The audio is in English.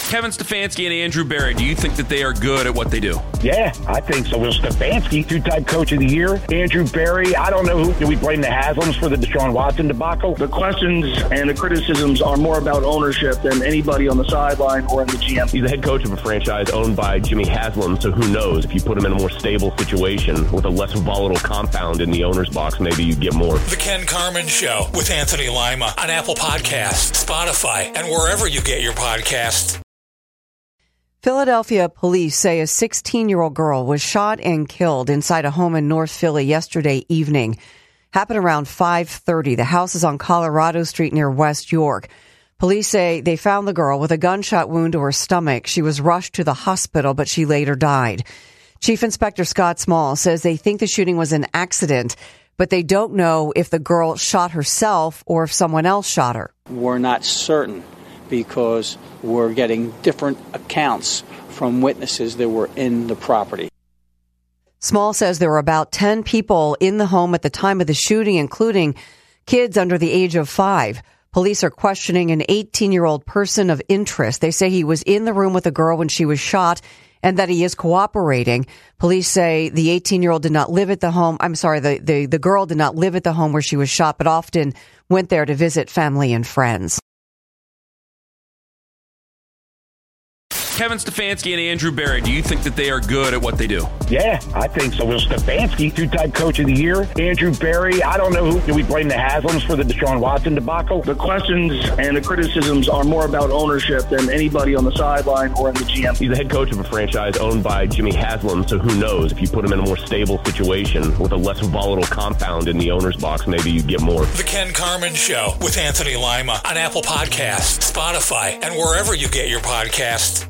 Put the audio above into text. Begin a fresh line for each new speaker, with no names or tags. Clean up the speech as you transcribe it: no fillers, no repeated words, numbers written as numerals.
Kevin Stefanski and Andrew Berry, do you think that they are good at what they do?
Yeah, I think so. Will Stefanski, two-time coach of the year. Andrew Berry, I don't know who. Do we blame the Haslams for the Deshaun Watson debacle?
The questions and the criticisms are more about ownership than anybody on the sideline or in the GM.
He's the head coach of a franchise owned by Jimmy Haslam, so who knows? If you put him in a more stable situation with a less volatile compound in the owner's box, maybe you get more.
The Ken Carman Show with Anthony Lima on Apple Podcasts, Spotify, and wherever you get your podcasts.
Philadelphia police say a 16-year-old girl was shot and killed inside a home in North Philly yesterday evening. Happened around 5:30. The house is on Colorado Street near West York. Police say they found the girl with a gunshot wound to her stomach. She was rushed to the hospital, but she later died. Chief Inspector Scott Small says they think the shooting was an accident, but they don't know if the girl shot herself or if someone else shot her.
We're not certain because we're getting different accounts from witnesses that were in the property.
Small says there were about 10 people in the home at the time of the shooting, including kids under the age of 5. Police are questioning an 18-year-old person of interest. They say he was in the room with the girl when she was shot and that he is cooperating. Police say the 18-year-old did not live at the home. The girl did not live at the home where she was shot, but often went there to visit family and friends.
Kevin Stefanski and Andrew Berry, do you think that they are good at what they do?
Yeah, I think so. Will Stefanski, two-time coach of the year. Andrew Berry, I don't know who. Do we blame the Haslams for the Deshaun Watson debacle?
The questions and the criticisms are more about ownership than anybody on the sideline or in the GM.
He's the head coach of a franchise owned by Jimmy Haslam, so who knows? If you put him in a more stable situation with a less volatile compound in the owner's box, maybe you get more.
The Ken Carman Show with Anthony Lima on Apple Podcasts, Spotify, and wherever you get your podcasts.